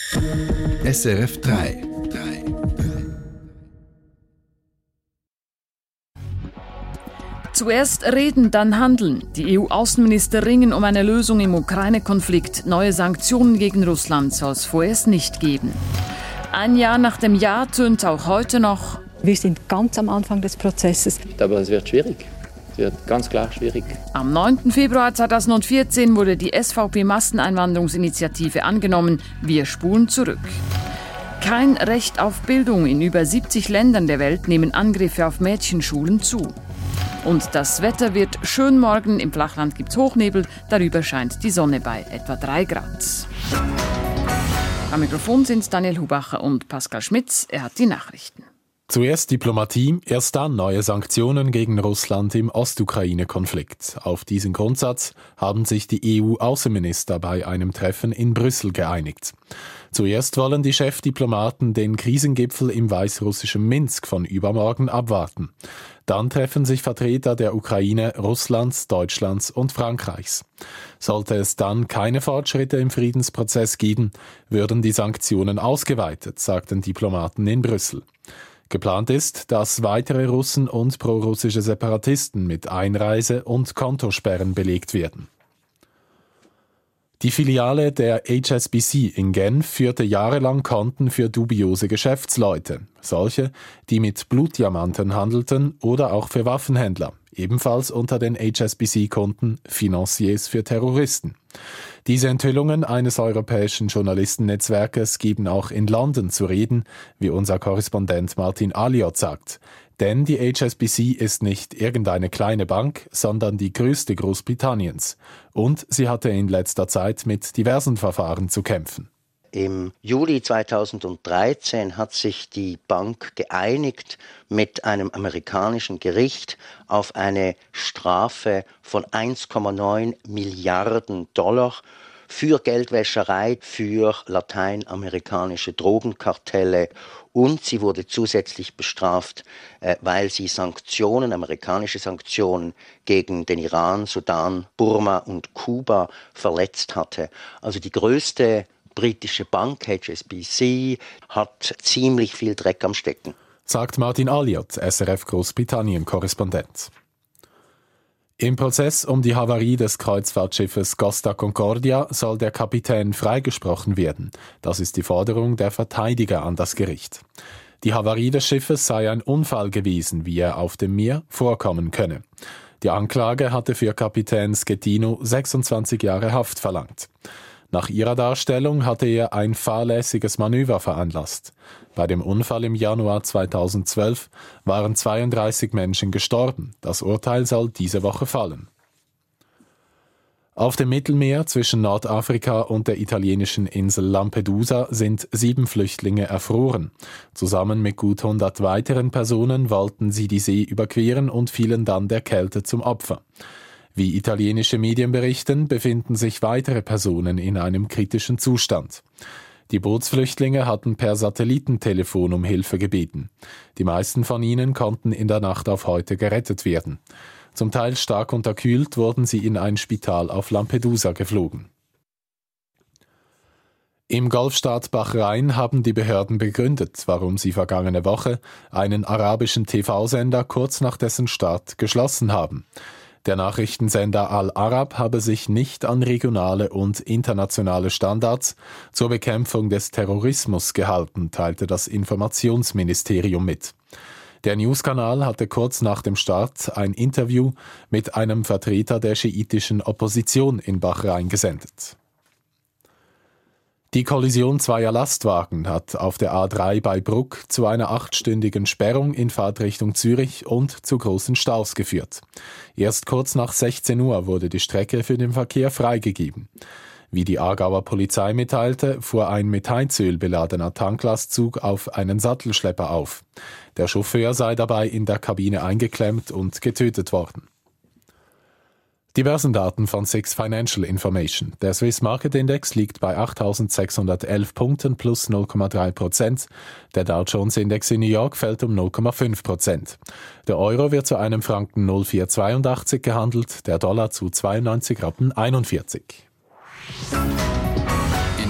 SRF 3. Zuerst reden, dann handeln. Die EU-Außenminister ringen um eine Lösung im Ukraine-Konflikt. Neue Sanktionen gegen Russland soll es vorerst nicht geben. Ein Jahr nach dem Ja tönt auch heute noch: Wir sind ganz am Anfang des Prozesses. Aber es wird schwierig. Es wird ganz klar schwierig. Am 9. Februar 2014 wurde die SVP-Masseneinwanderungsinitiative angenommen. Wir spulen zurück. Kein Recht auf Bildung. In über 70 Ländern der Welt nehmen Angriffe auf Mädchenschulen zu. Und das Wetter wird schön morgen. Im Flachland gibt es Hochnebel. Darüber scheint die Sonne bei etwa 3 Grad. Am Mikrofon sind Daniel Hubacher und Pascal Schmitz. Er hat die Nachrichten. Zuerst Diplomatie, erst dann neue Sanktionen gegen Russland im Ostukraine-Konflikt. Auf diesen Grundsatz haben sich die EU-Außenminister bei einem Treffen in Brüssel geeinigt. Zuerst wollen die Chefdiplomaten den Krisengipfel im weißrussischen Minsk von übermorgen abwarten. Dann treffen sich Vertreter der Ukraine, Russlands, Deutschlands und Frankreichs. Sollte es dann keine Fortschritte im Friedensprozess geben, würden die Sanktionen ausgeweitet, sagten Diplomaten in Brüssel. Geplant ist, dass weitere Russen und prorussische Separatisten mit Einreise- und Kontosperren belegt werden. Die Filiale der HSBC in Genf führte jahrelang Konten für dubiose Geschäftsleute, solche, die mit Blutdiamanten handelten, oder auch für Waffenhändler, ebenfalls unter den HSBC-Konten Financiers für Terroristen. Diese Enthüllungen eines europäischen Journalistennetzwerkes geben auch in London zu reden, wie unser Korrespondent Martin Aliot sagt. Denn die HSBC ist nicht irgendeine kleine Bank, sondern die größte Großbritanniens. Und sie hatte in letzter Zeit mit diversen Verfahren zu kämpfen. Im Juli 2013 hat sich die Bank geeinigt mit einem amerikanischen Gericht auf eine Strafe von 1,9 Milliarden Dollar für Geldwäscherei, für lateinamerikanische Drogenkartelle, und sie wurde zusätzlich bestraft, weil sie Sanktionen, amerikanische Sanktionen gegen den Iran, Sudan, Burma und Kuba verletzt hatte. Also die größte britische Bank, HSBC, hat ziemlich viel Dreck am Stecken. Sagt Martin Aliot, SRF Großbritannien-Korrespondent. Im Prozess um die Havarie des Kreuzfahrtschiffes Costa Concordia soll der Kapitän freigesprochen werden. Das ist die Forderung der Verteidiger an das Gericht. Die Havarie des Schiffes sei ein Unfall gewesen, wie er auf dem Meer vorkommen könne. Die Anklage hatte für Kapitän Schettino 26 Jahre Haft verlangt. Nach ihrer Darstellung hatte er ein fahrlässiges Manöver veranlasst. Bei dem Unfall im Januar 2012 waren 32 Menschen gestorben. Das Urteil soll diese Woche fallen. Auf dem Mittelmeer zwischen Nordafrika und der italienischen Insel Lampedusa sind 7 Flüchtlinge erfroren. Zusammen mit gut 100 weiteren Personen wollten sie die See überqueren und fielen dann der Kälte zum Opfer. Wie italienische Medien berichten, befinden sich weitere Personen in einem kritischen Zustand. Die Bootsflüchtlinge hatten per Satellitentelefon um Hilfe gebeten. Die meisten von ihnen konnten in der Nacht auf heute gerettet werden. Zum Teil stark unterkühlt wurden sie in ein Spital auf Lampedusa geflogen. Im Golfstaat Bahrain haben die Behörden begründet, warum sie vergangene Woche einen arabischen TV-Sender kurz nach dessen Start geschlossen haben. Der Nachrichtensender Al-Arab habe sich nicht an regionale und internationale Standards zur Bekämpfung des Terrorismus gehalten, teilte das Informationsministerium mit. Der Newskanal hatte kurz nach dem Start ein Interview mit einem Vertreter der schiitischen Opposition in Bahrain gesendet. Die Kollision zweier Lastwagen hat auf der A3 bei Bruck zu einer 8-stündigen Sperrung in Fahrtrichtung Zürich und zu großen Staus geführt. Erst kurz nach 16 Uhr wurde die Strecke für den Verkehr freigegeben. Wie die Aargauer Polizei mitteilte, fuhr ein mit Heizöl beladener Tanklastzug auf einen Sattelschlepper auf. Der Chauffeur sei dabei in der Kabine eingeklemmt und getötet worden. Die Börsendaten von SIX Financial Information. Der Swiss Market Index liegt bei 8.611 Punkten plus 0,3%. Der Dow Jones Index in New York fällt um 0,5%. Der Euro wird zu einem Franken 0,482 gehandelt, der Dollar zu 92,41 Rappen. Info 3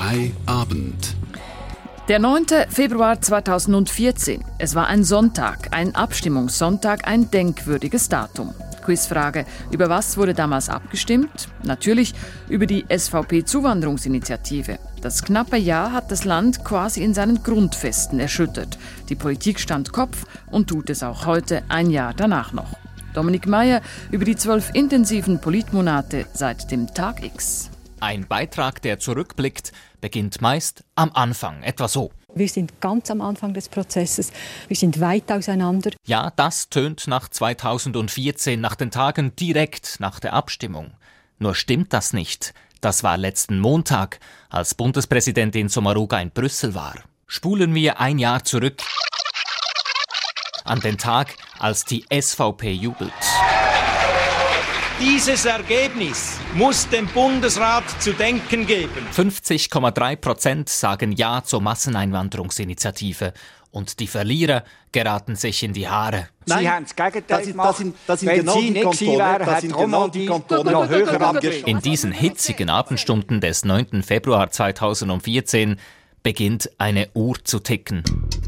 Info3 Abend. Der 9. Februar 2014. Es war ein Sonntag, ein Abstimmungssonntag, ein denkwürdiges Datum. Quizfrage: Über was wurde damals abgestimmt? Natürlich über die SVP-Zuwanderungsinitiative. Das knappe Jahr hat das Land quasi in seinen Grundfesten erschüttert. Die Politik stand Kopf und tut es auch heute, ein Jahr danach noch. Dominik Meier über die 12 intensiven Politmonate seit dem Tag X. Ein Beitrag, der zurückblickt, beginnt meist am Anfang, etwa so. Wir sind ganz am Anfang des Prozesses. Wir sind weit auseinander. Ja, das tönt nach 2014, nach den Tagen direkt nach der Abstimmung. Nur stimmt das nicht. Das war letzten Montag, als Bundespräsidentin Sommaruga in Brüssel war. Spulen wir ein Jahr zurück an den Tag, als die SVP jubelt. Dieses Ergebnis muss dem Bundesrat zu denken geben. 50,3% sagen Ja zur Masseneinwanderungsinitiative. Und die Verlierer geraten sich in die Haare. Sie haben das Gegenteil gemacht. Wenn genau Sie nicht gewesen wären, hat Romandie noch höher angeschlagen. In diesen hitzigen Abendstunden des 9. Februar 2014 beginnt eine Uhr zu ticken.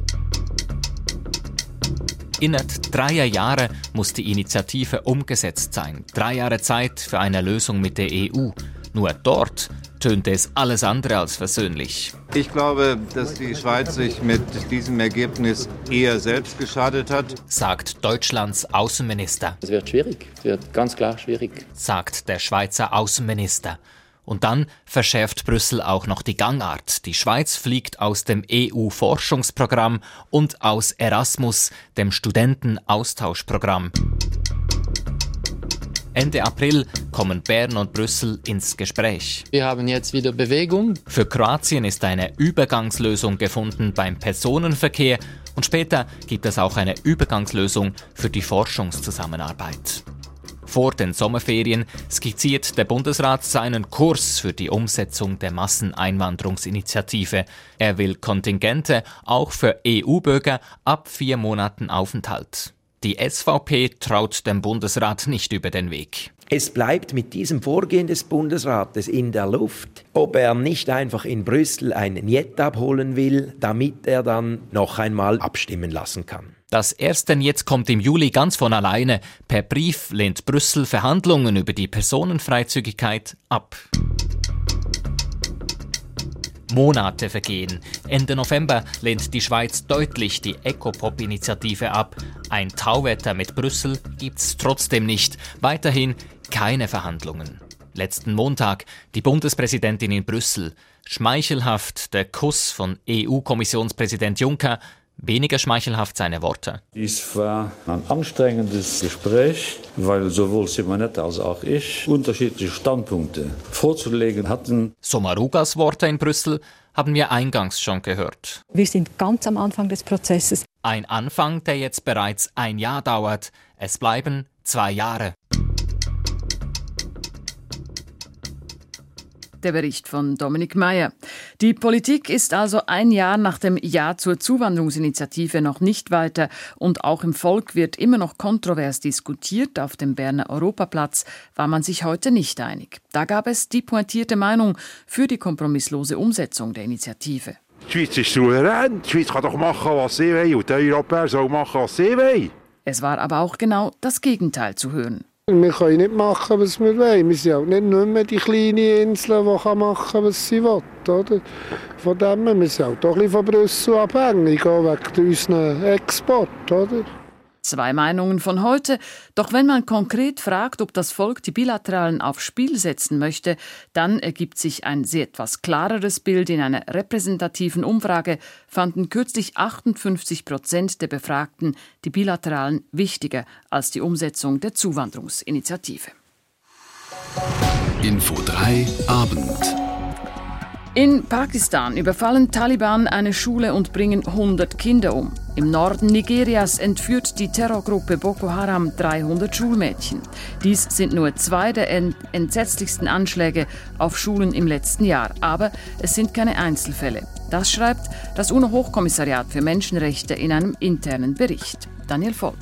Innerhalb 3 Jahre muss die Initiative umgesetzt sein. 3 Jahre Zeit für eine Lösung mit der EU. Nur dort tönte es alles andere als versöhnlich. Ich glaube, dass die Schweiz sich mit diesem Ergebnis eher selbst geschadet hat, sagt Deutschlands Außenminister. Es wird schwierig, es wird ganz klar schwierig, sagt der Schweizer Außenminister. Und dann verschärft Brüssel auch noch die Gangart. Die Schweiz fliegt aus dem EU-Forschungsprogramm und aus Erasmus, dem Studentenaustauschprogramm. Ende April kommen Bern und Brüssel ins Gespräch. Wir haben jetzt wieder Bewegung. Für Kroatien ist eine Übergangslösung gefunden beim Personenverkehr und später gibt es auch eine Übergangslösung für die Forschungszusammenarbeit. Vor den Sommerferien skizziert der Bundesrat seinen Kurs für die Umsetzung der Masseneinwanderungsinitiative. Er will Kontingente auch für EU-Bürger ab 4 Monaten Aufenthalt. Die SVP traut dem Bundesrat nicht über den Weg. Es bleibt mit diesem Vorgehen des Bundesrates in der Luft, ob er nicht einfach in Brüssel ein Niet abholen will, damit er dann noch einmal abstimmen lassen kann. Das erste Niet kommt im Juli ganz von alleine. Per Brief lehnt Brüssel Verhandlungen über die Personenfreizügigkeit ab. Monate vergehen. Ende November lehnt die Schweiz deutlich die Ecopop-Initiative ab. Ein Tauwetter mit Brüssel gibt's trotzdem nicht. Weiterhin keine Verhandlungen. Letzten Montag die Bundespräsidentin in Brüssel. Schmeichelhaft der Kuss von EU-Kommissionspräsident Juncker. Weniger schmeichelhaft seine Worte. Es war ein anstrengendes Gespräch, weil sowohl Simonetta als auch ich unterschiedliche Standpunkte vorzulegen hatten. Sommarugas Worte in Brüssel haben wir eingangs schon gehört. Wir sind ganz am Anfang des Prozesses. Ein Anfang, der jetzt bereits 1 Jahr dauert. Es bleiben 2 Jahre. Der Bericht von Dominik Meier. Die Politik ist also 1 Jahr nach dem Ja zur Zuwanderungsinitiative noch nicht weiter und auch im Volk wird immer noch kontrovers diskutiert. Auf dem Berner Europaplatz war man sich heute nicht einig. Da gab es die pointierte Meinung für die kompromisslose Umsetzung der Initiative. Die Schweiz ist souverän. Die Schweiz kann doch machen, was sie will und die Europäer sollen machen, was sie wollen. Es war aber auch genau das Gegenteil zu hören. Wir können nicht machen, was wir wollen. Wir sind auch nicht mehr die kleine Insel, die machen kann, was sie will. Oder? Von dem her, wir sind auch doch ein bisschen von Brüssel abhängig, auch wegen unseren Export. Oder? 2 Meinungen von heute. Doch wenn man konkret fragt, ob das Volk die Bilateralen aufs Spiel setzen möchte, dann ergibt sich ein sehr etwas klareres Bild. In einer repräsentativen Umfrage fanden kürzlich 58% der Befragten die Bilateralen wichtiger als die Umsetzung der Zuwanderungsinitiative. Info3 Abend. In Pakistan überfallen Taliban eine Schule und bringen 100 Kinder um. Im Norden Nigerias entführt die Terrorgruppe Boko Haram 300 Schulmädchen. Dies sind nur 2 der entsetzlichsten Anschläge auf Schulen im letzten Jahr. Aber es sind keine Einzelfälle. Das schreibt das UNO-Hochkommissariat für Menschenrechte in einem internen Bericht. Daniel Voll.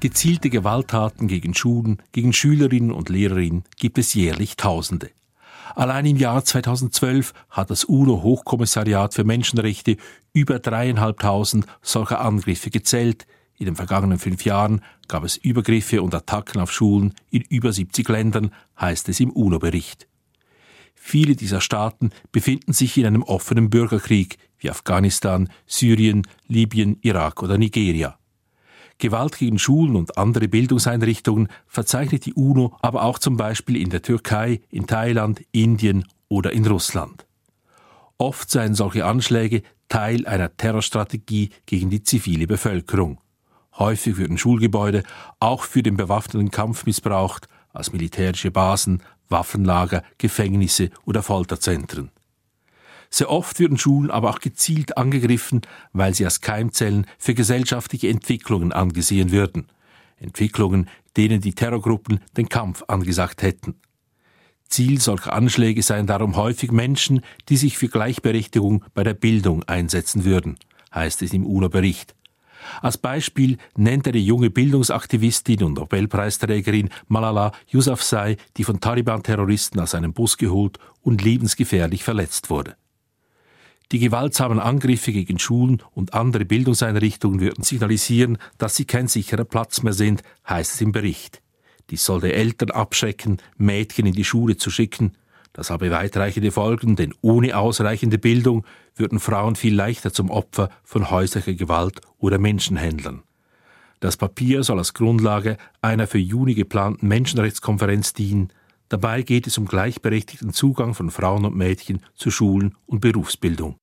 Gezielte Gewalttaten gegen Schulen, gegen Schülerinnen und Lehrerinnen gibt es jährlich Tausende. Allein im Jahr 2012 hat das UNO-Hochkommissariat für Menschenrechte über 3.500 solcher Angriffe gezählt. In den vergangenen 5 Jahren gab es Übergriffe und Attacken auf Schulen in über 70 Ländern, heißt es im UNO-Bericht. Viele dieser Staaten befinden sich in einem offenen Bürgerkrieg, wie Afghanistan, Syrien, Libyen, Irak oder Nigeria. Gewalt gegen Schulen und andere Bildungseinrichtungen verzeichnet die UNO aber auch zum Beispiel in der Türkei, in Thailand, Indien oder in Russland. Oft seien solche Anschläge Teil einer Terrorstrategie gegen die zivile Bevölkerung. Häufig würden Schulgebäude auch für den bewaffneten Kampf missbraucht, als militärische Basen, Waffenlager, Gefängnisse oder Folterzentren. Sehr oft würden Schulen aber auch gezielt angegriffen, weil sie als Keimzellen für gesellschaftliche Entwicklungen angesehen würden. Entwicklungen, denen die Terrorgruppen den Kampf angesagt hätten. Ziel solcher Anschläge seien darum häufig Menschen, die sich für Gleichberechtigung bei der Bildung einsetzen würden, heißt es im UNO-Bericht. Als Beispiel nennt er die junge Bildungsaktivistin und Nobelpreisträgerin Malala Yousafzai, die von Taliban-Terroristen aus einem Bus geholt und lebensgefährlich verletzt wurde. Die gewaltsamen Angriffe gegen Schulen und andere Bildungseinrichtungen würden signalisieren, dass sie kein sicherer Platz mehr sind, heißt es im Bericht. Dies sollte Eltern abschrecken, Mädchen in die Schule zu schicken. Das habe weitreichende Folgen, denn ohne ausreichende Bildung würden Frauen viel leichter zum Opfer von häuslicher Gewalt oder Menschenhändlern. Das Papier soll als Grundlage einer für Juni geplanten Menschenrechtskonferenz dienen. Dabei geht es um gleichberechtigten Zugang von Frauen und Mädchen zu Schulen und Berufsbildung.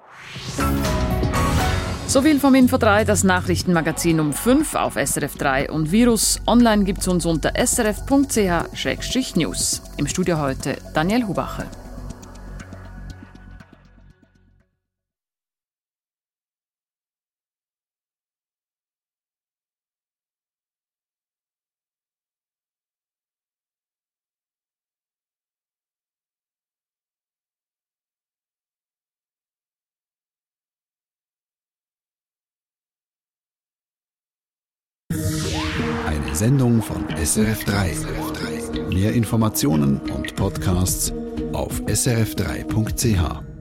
So viel vom Info 3, das Nachrichtenmagazin um 5 auf SRF 3 und Virus. Online gibt's uns unter srf.ch/news. Im Studio heute Daniel Hubacher. Eine Sendung von SRF 3. Mehr Informationen und Podcasts auf srf3.ch.